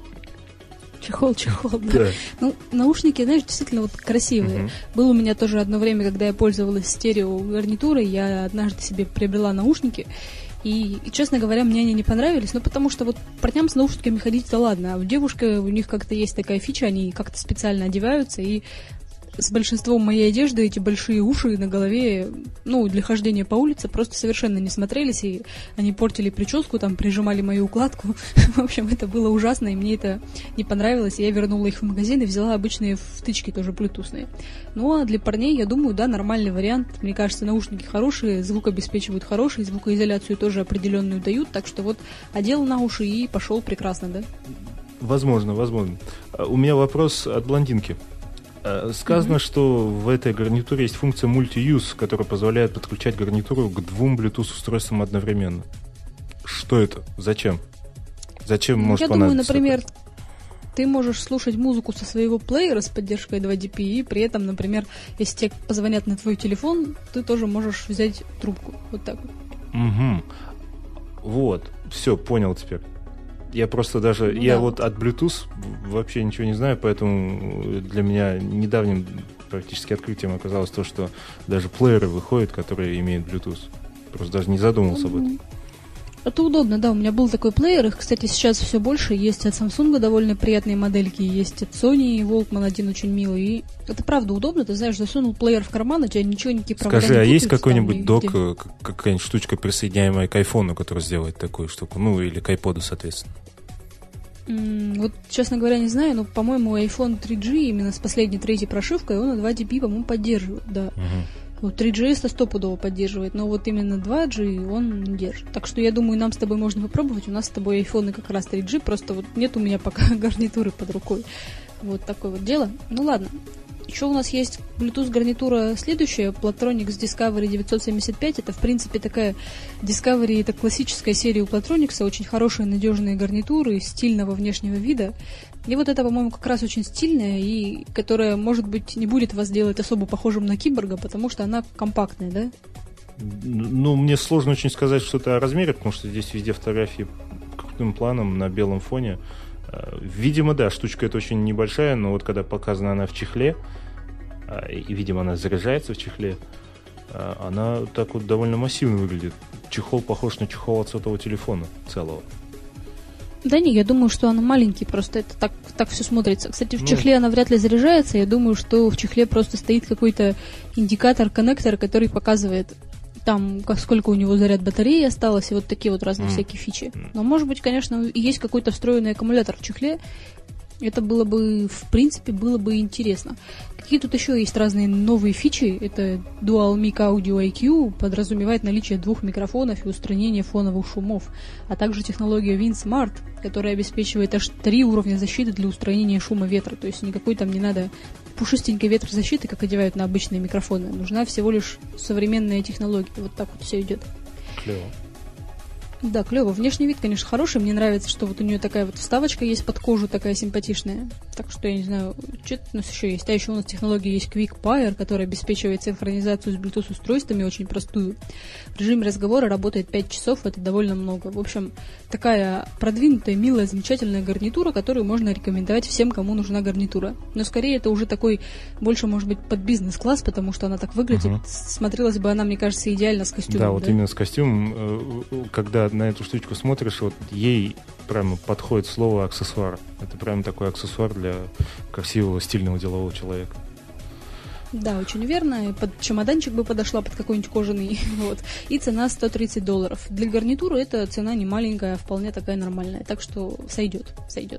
[SPEAKER 1] да. Ну, наушники, знаешь, действительно вот красивые. Было у меня тоже одно время, когда я пользовалась стереогарнитурой, я однажды себе приобрела наушники. И, честно говоря, мне они не понравились, но потому что вот парням с наушниками ходить-то ладно, а у девушки у них как-то есть такая фича, они как-то специально одеваются, и с большинством моей одежды эти большие уши на голове, ну, для хождения по улице просто совершенно не смотрелись, и они портили прическу, там, прижимали мою укладку. В общем, это было ужасно, и мне это не понравилось, и я вернула их в магазин и взяла обычные втычки, тоже блютусные. Ну, а для парней, я думаю, да, нормальный вариант. Мне кажется, наушники хорошие, звук обеспечивают хороший, звукоизоляцию тоже определенную дают, так что вот одел на уши и пошел прекрасно, да?
[SPEAKER 2] Возможно. У меня вопрос от блондинки. Сказано, что в этой гарнитуре есть функция Multi-Use, которая позволяет подключать гарнитуру к двум Bluetooth-устройствам одновременно. Что это? Зачем? Зачем может понадобиться?
[SPEAKER 1] Я думаю, например, ты можешь слушать музыку со своего плеера с поддержкой 2DP, и при этом, например, если тебе позвонят на твой телефон, ты тоже можешь взять трубку. Вот так вот.
[SPEAKER 2] Вот, все, понял теперь. Я просто даже...
[SPEAKER 3] Ну,
[SPEAKER 2] я
[SPEAKER 3] да.
[SPEAKER 2] вот от Bluetooth вообще ничего не знаю, поэтому для меня недавним практически открытием оказалось то, что даже плееры выходят, которые имеют Bluetooth. Просто даже не задумывался об этом.
[SPEAKER 3] Это удобно, да, у меня был такой плеер, их, кстати, сейчас все больше, есть от Samsung довольно приятные модельки, есть от Sony, Walkman один очень милый, и это правда удобно, ты знаешь, засунул плеер в карман, у тебя ничего, никакие провода
[SPEAKER 2] Скажи,
[SPEAKER 3] не
[SPEAKER 2] а есть
[SPEAKER 3] путаются
[SPEAKER 2] какой-нибудь
[SPEAKER 3] там
[SPEAKER 2] док,
[SPEAKER 3] нигде.
[SPEAKER 2] какая-нибудь штучка, присоединяемая к айфону, которая сделает такую штуку, ну или к айподу, соответственно?
[SPEAKER 3] Вот, честно говоря, не знаю, но, по-моему, iPhone 3G именно с последней третьей прошивкой, он 2 dB, по-моему, поддерживает, да. Вот 3GS-то стопудово поддерживает, но вот именно 2G он не держит. Так что я думаю, нам с тобой можно попробовать. У нас с тобой айфоны как раз 3G, просто вот нет у меня пока гарнитуры под рукой. Вот такое вот дело. Ну ладно. Еще у нас есть Bluetooth гарнитура следующая, Plantronics Discovery 975. Это, в принципе, такая Discovery, это классическая серия у Plantronics, очень хорошие надежные гарнитуры, стильного внешнего вида. И вот это, по-моему, как раз очень стильная, и которая, может быть, не будет вас делать особо похожим на киборга, потому что она компактная, да?
[SPEAKER 2] Ну, мне сложно очень сказать что-то о размере, потому что здесь везде фотографии крупным планом на белом фоне. Видимо, да, штучка эта очень небольшая, но вот когда показана она в чехле, и, видимо, она заряжается в чехле, она так вот довольно массивно выглядит. Чехол похож на чехол от сотового телефона целого.
[SPEAKER 3] Да не, я думаю, что она маленький, просто это так все смотрится. Кстати, в чехле она вряд ли заряжается, я думаю, что в чехле просто стоит какой-то индикатор, коннектор, который показывает там, сколько у него заряд батареи осталось, и вот такие вот разные всякие фичи. Но, может быть, конечно, и есть какой-то встроенный аккумулятор в чехле. Это было бы, в принципе, было бы интересно. Какие тут еще есть разные новые фичи? Это Dual Mic Audio IQ, подразумевает наличие 2 микрофонов и устранение фоновых шумов, а также технология WinSmart, которая обеспечивает аж 3 уровня защиты для устранения шума ветра. То есть никакой там не надо пушистенькой ветрозащиты, как одевают на обычные микрофоны. Нужна всего лишь современная технология. Вот так вот все идет.
[SPEAKER 2] Клево.
[SPEAKER 3] Да, клево. Внешний вид, конечно, хороший. Мне нравится, что вот у нее такая вот вставочка есть под кожу, такая симпатичная. Так что, я не знаю, что у нас еще есть. А еще у нас технология есть Quick Pair, которая обеспечивает синхронизацию с Bluetooth-устройствами, очень простую. В режиме разговора работает 5 часов, это довольно много. В общем, такая продвинутая, милая, замечательная гарнитура, которую можно рекомендовать всем, кому нужна гарнитура. Но скорее это уже такой, больше, может быть, под бизнес-класс, потому что она так выглядит. Смотрелась бы она, мне кажется, идеально с костюмом.
[SPEAKER 2] Да, вот именно с костюмом, когда на эту штучку смотришь, вот ей прямо подходит слово аксессуар. Это прямо такой аксессуар для красивого, стильного делового человека.
[SPEAKER 3] Да, очень верно. Под чемоданчик бы подошла, под какой-нибудь кожаный. Вот. И цена $130. Для гарнитуры эта цена не маленькая, а вполне такая нормальная. Так что сойдет.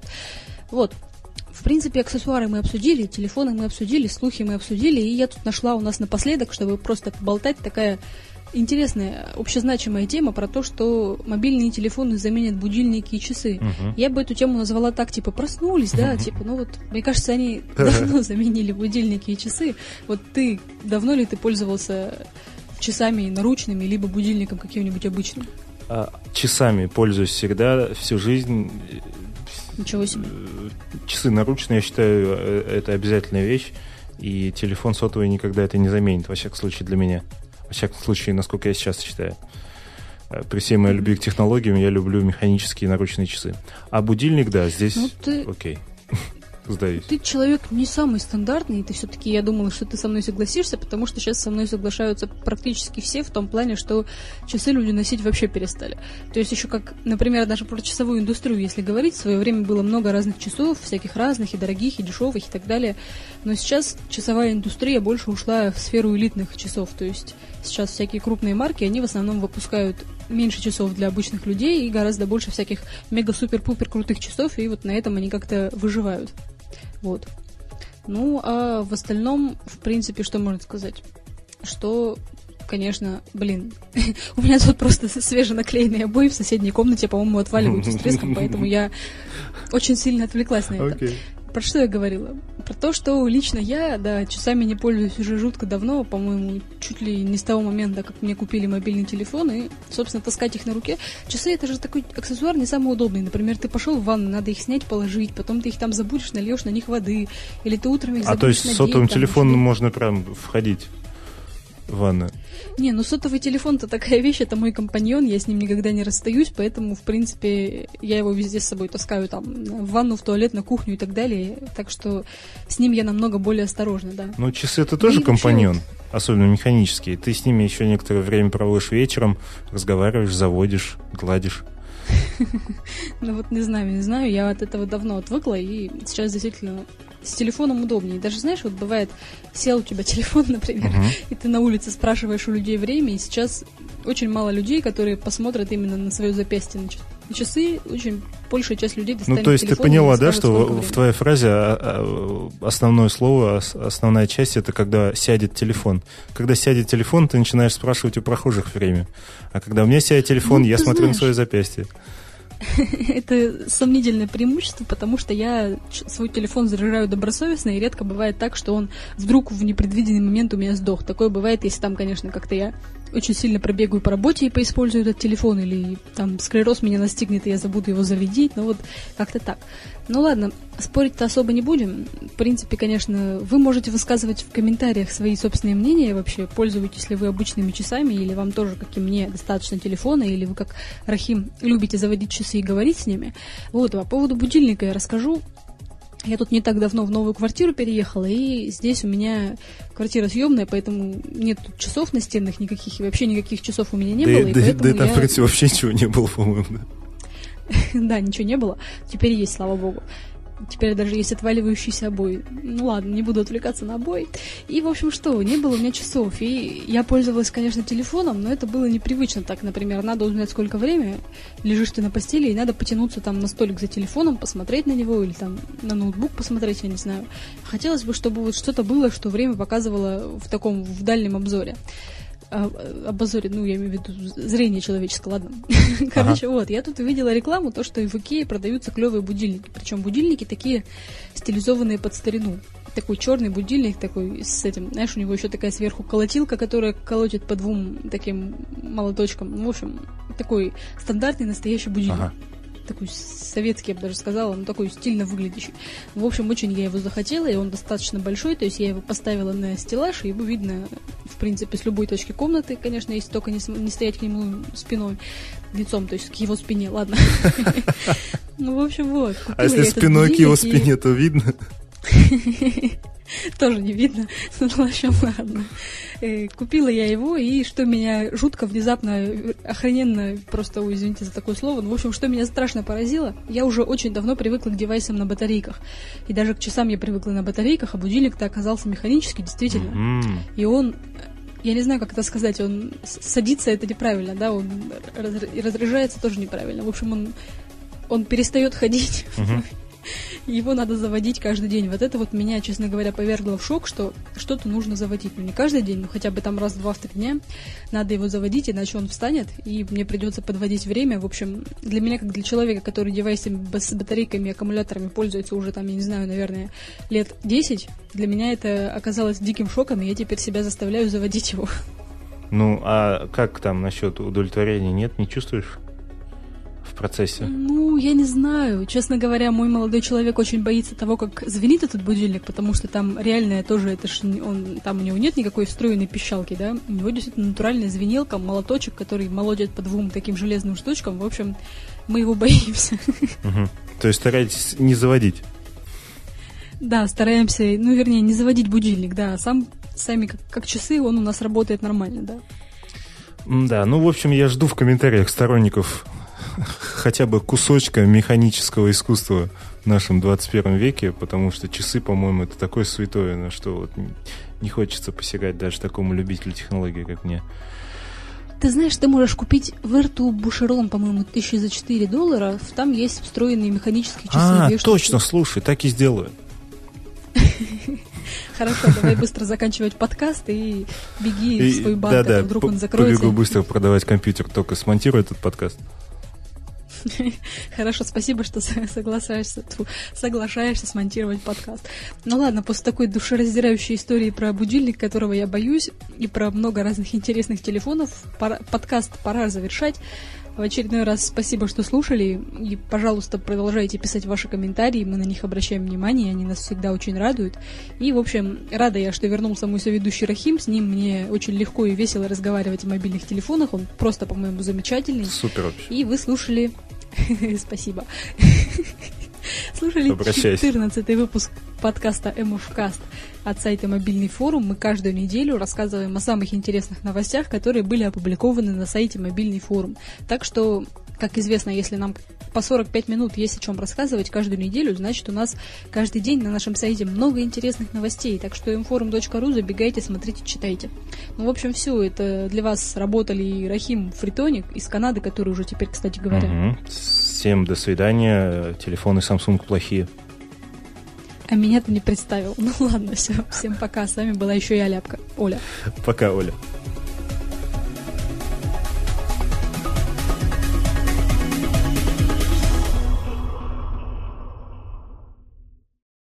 [SPEAKER 3] Вот. В принципе, аксессуары мы обсудили, телефоны мы обсудили, слухи мы обсудили. И я тут нашла у нас напоследок, чтобы просто поболтать, такая интересная, общезначимая тема про то, что мобильные телефоны заменят будильники и часы. Я бы эту тему назвала так, типа, проснулись, да, типа, ну вот, мне кажется, они давно заменили будильники и часы. Вот давно ли ты пользовался часами наручными, либо будильником каким-нибудь обычным?
[SPEAKER 2] Часами пользуюсь всегда, всю жизнь.
[SPEAKER 3] Ничего себе.
[SPEAKER 2] Часы наручные, я считаю, это обязательная вещь, и телефон сотовый никогда это не заменит, во всяком случае, для меня. Во всяком случае, насколько я сейчас считаю. При всей моей любви к технологиям, я люблю механические наручные часы. А будильник, да, здесь окей. Сдаюсь.
[SPEAKER 3] Ты человек не самый стандартный, ты все-таки, я думала, что ты со мной согласишься, потому что сейчас со мной соглашаются практически все в том плане, что часы люди носить вообще перестали. То есть еще как, например, даже про часовую индустрию, если говорить, в свое время было много разных часов, всяких разных, и дорогих, и дешевых, и так далее, но сейчас часовая индустрия больше ушла в сферу элитных часов, то есть сейчас всякие крупные марки, они в основном выпускают меньше часов для обычных людей и гораздо больше всяких мега-супер-пупер крутых часов, и вот на этом они как-то выживают. Вот. Ну, а в остальном, в принципе, что можно сказать? Что, конечно, у меня тут просто свеженаклеенные обои в соседней комнате, по-моему, отваливаются с треском, поэтому я очень сильно отвлеклась на это. Про что я говорила? Про то, что лично я, да, часами не пользуюсь уже жутко давно, по-моему, чуть ли не с того момента, как мне купили мобильный телефон, и, собственно, таскать их на руке. Часы — это же такой аксессуар не самый удобный. Например, ты пошел в ванну, надо их снять, положить, потом ты их там забудешь, нальешь на них воды, или ты утром их забудешь надеть.
[SPEAKER 2] То есть с сотовым телефоном можно прям входить в ванную?
[SPEAKER 3] Не, ну сотовый телефон-то такая вещь, это мой компаньон, я с ним никогда не расстаюсь, поэтому, в принципе, я его везде с собой таскаю, там, в ванну, в туалет, на кухню и так далее, так что с ним я намного более осторожна, да.
[SPEAKER 2] Ну, часы это тоже компаньон, особенно механические, ты с ними еще некоторое время проводишь вечером, разговариваешь, заводишь, гладишь.
[SPEAKER 3] Ну вот не знаю, я от этого давно отвыкла, и сейчас действительно с телефоном удобнее. Даже, знаешь, вот бывает, сел у тебя телефон, например, и ты на улице спрашиваешь у людей время, и сейчас очень мало людей, которые посмотрят именно на свое запястье на часы, очень большая часть людей достанет телефон.
[SPEAKER 2] Ну, то есть ты поняла, да, что в твоей фразе основное слово, основная часть, это когда сядет телефон. Когда сядет телефон, ты начинаешь спрашивать у прохожих время. А когда у меня сядет телефон, я смотрю на свое запястье.
[SPEAKER 3] Это сомнительное преимущество, потому что я свой телефон заряжаю добросовестно, и редко бывает так, что он вдруг в непредвиденный момент у меня сдох. Такое бывает, если там, конечно, как-то я очень сильно пробегаю по работе и поиспользую этот телефон, или там склероз меня настигнет, и я забуду его зарядить, ну вот как-то так. Ну ладно, спорить-то особо не будем. В принципе, конечно, вы можете высказывать в комментариях свои собственные мнения вообще, пользуетесь ли вы обычными часами, или вам тоже, как и мне, достаточно телефона, или вы, как Рахим, любите заводить часы и говорить с ними. Вот, по поводу будильника я расскажу. Я тут не так давно в новую квартиру переехала, и здесь у меня квартира съемная, поэтому нет тут часов настенных никаких, и вообще никаких часов у меня не было.
[SPEAKER 2] Да и там, в принципе, вообще ничего не было, по-моему.
[SPEAKER 3] Да, ничего не было. Теперь есть, слава богу. Теперь даже есть отваливающиеся обои. Ну ладно, не буду отвлекаться на обои. И, в общем, что, не было у меня часов. И я пользовалась, конечно, телефоном, но это было непривычно. Так, например, надо узнать, сколько время, лежишь ты на постели, и надо потянуться там на столик за телефоном, посмотреть на него, или там на ноутбук посмотреть, я не знаю. Хотелось бы, чтобы вот что-то было, что время показывало в дальнем обзоре. Обозоре, ну, я имею в виду зрение человеческое, ладно. Короче, вот, я тут увидела рекламу, то, что в Икее продаются клевые будильники. Причем будильники такие стилизованные под старину. Такой черный будильник, такой с этим, знаешь, у него еще такая сверху колотилка, которая колотит по двум таким молоточкам. Ну, в общем, такой стандартный настоящий будильник. Такой советский, я бы даже сказала, но такой стильно выглядящий. В общем, очень я его захотела, и он достаточно большой, то есть я его поставила на стеллаж, и его видно, в принципе, с любой точки комнаты, конечно, если только не стоять к нему спиной, лицом, то есть к его спине, ладно. Ну, в общем, вот.
[SPEAKER 2] А если спиной к его спине, то видно?
[SPEAKER 3] Тоже не видно. Ну, в общем, ладно. Купила я его, и что меня жутко, внезапно, охрененно, просто, извините за такое слово, но, в общем, что меня страшно поразило, я уже очень давно привыкла к девайсам на батарейках. И даже к часам я привыкла на батарейках, а будильник-то оказался механический, действительно. И он... Я не знаю, как это сказать, он садится, это неправильно, да, он разряжается тоже неправильно. В общем, он перестает ходить. Его надо заводить каждый день. Вот это вот меня, честно говоря, повергло в шок, что что-то нужно заводить. Ну, не каждый день, но хотя бы там раз в 2-3 дня надо его заводить, иначе он встанет, и мне придется подводить время. В общем, для меня, как для человека, который девайсами с батарейками, аккумуляторами пользуется уже, там, я не знаю, наверное, лет 10, для меня это оказалось диким шоком, и я теперь себя заставляю заводить его.
[SPEAKER 2] Ну, а как там насчет удовлетворения? Нет, не чувствуешь? В процессе?
[SPEAKER 3] Ну, я не знаю. Честно говоря, мой молодой человек очень боится того, как звенит этот будильник, потому что там реальное тоже, это ж там у него нет никакой встроенной пищалки, да? У него действительно натуральная звенелка, молоточек, который молотит по двум таким железным штучкам. В общем, мы его боимся.
[SPEAKER 2] То есть стараетесь не заводить?
[SPEAKER 3] Да, стараемся, ну, вернее, не заводить будильник, да. Сами как часы, он у нас работает нормально, да.
[SPEAKER 2] Да, ну, в общем, я жду в комментариях сторонников хотя бы кусочка механического искусства в нашем 21 веке, потому что часы, по-моему, это такое святое, на что вот не хочется посягать даже такому любителю технологий, как мне.
[SPEAKER 3] Ты знаешь, ты можешь купить Vertu Boucheron, по-моему, $1000 за $4. Там есть встроенные механические часы.
[SPEAKER 2] Точно, слушай, так и сделаю.
[SPEAKER 3] Хорошо, давай быстро заканчивать подкаст и беги в свой банк, а вдруг он закроется.
[SPEAKER 2] Побегу быстро продавать компьютер, только смонтирую этот подкаст.
[SPEAKER 3] Хорошо, спасибо, что соглашаешься смонтировать подкаст. Ну ладно, после такой душераздирающей истории про будильник, которого я боюсь, и про много разных интересных телефонов, подкаст пора завершать. В очередной раз спасибо, что слушали. И, пожалуйста, продолжайте писать ваши комментарии. Мы на них обращаем внимание, они нас всегда очень радуют. И, в общем, рада я, что вернулся мой соведущий Рахим. С ним мне очень легко и весело разговаривать о мобильных телефонах. Он просто, по-моему, замечательный.
[SPEAKER 2] Супер вообще.
[SPEAKER 3] И вы слушали... Спасибо. Слушали 14-й выпуск подкаста MFcast от сайта Мобильный форум. Мы каждую неделю рассказываем о самых интересных новостях, которые были опубликованы на сайте Мобильный форум. Так что, как известно, если нам по 45 минут есть о чем рассказывать каждую неделю, значит, у нас каждый день на нашем сайте много интересных новостей. Так что mforum.ru, забегайте, смотрите, читайте. Ну, в общем, все. Это для вас работали и Рахим Фритоник из Канады, который уже теперь, кстати говоря...
[SPEAKER 2] Всем до свидания. Телефоны Samsung плохие.
[SPEAKER 3] А меня ты не представил. Ну ладно, все. Всем пока. С вами была еще и Оля.
[SPEAKER 2] Пока, Оля.